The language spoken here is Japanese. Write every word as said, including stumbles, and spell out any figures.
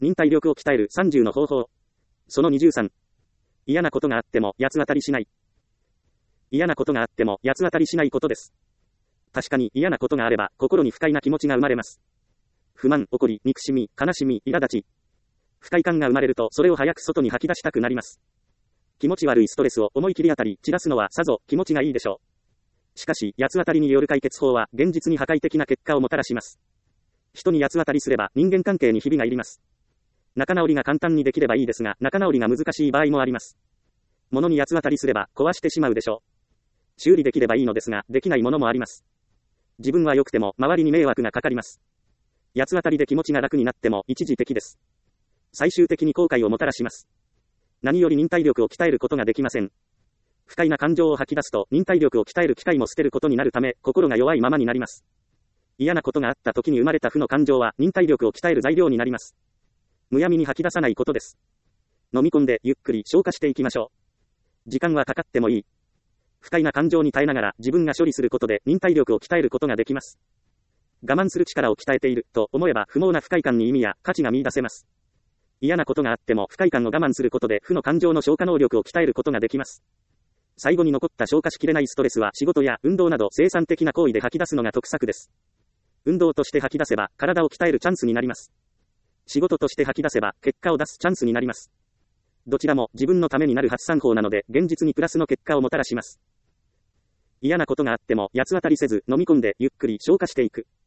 忍耐力を鍛えるさんじゅうの方法。そのにじゅうさん。嫌なことがあっても八つ当たりしない。嫌なことがあっても八つ当たりしないことです。確かに嫌なことがあれば心に不快な気持ちが生まれます。不満、怒り、憎しみ、悲しみ、苛立ち。不快感が生まれるとそれを早く外に吐き出したくなります。気持ち悪いストレスを思い切り当たり散らすのはさぞ気持ちがいいでしょう。しかし八つ当たりによる解決法は現実に破壊的な結果をもたらします。人に八つ当たりすれば人間関係にひびが入ります。仲直りが簡単にできればいいですが、仲直りが難しい場合もあります。物に八つ当たりすれば壊してしまうでしょう。修理できればいいのですが、できないものもあります。自分は良くても周りに迷惑がかかります。八つ当たりで気持ちが楽になっても一時的です。最終的に後悔をもたらします。何より忍耐力を鍛えることができません。不快な感情を吐き出すと忍耐力を鍛える機会も捨てることになるため、心が弱いままになります。嫌なことがあった時に生まれた負の感情は忍耐力を鍛える材料になります。むやみに吐き出さないことです。飲み込んでゆっくり消化していきましょう。時間はかかってもいい。不快な感情に耐えながら自分が処理することで忍耐力を鍛えることができます。我慢する力を鍛えていると思えば不毛な不快感に意味や価値が見出せます。嫌なことがあっても不快感を我慢することで負の感情の消化能力を鍛えることができます。最後に残った消化しきれないストレスは仕事や運動など生産的な行為で吐き出すのが得策です。運動として吐き出せば体を鍛えるチャンスになります。仕事として吐き出せば結果を出すチャンスになります。どちらも自分のためになる発散法なので現実にプラスの結果をもたらします。嫌なことがあっても八つ当たりせず飲み込んでゆっくり消化していく。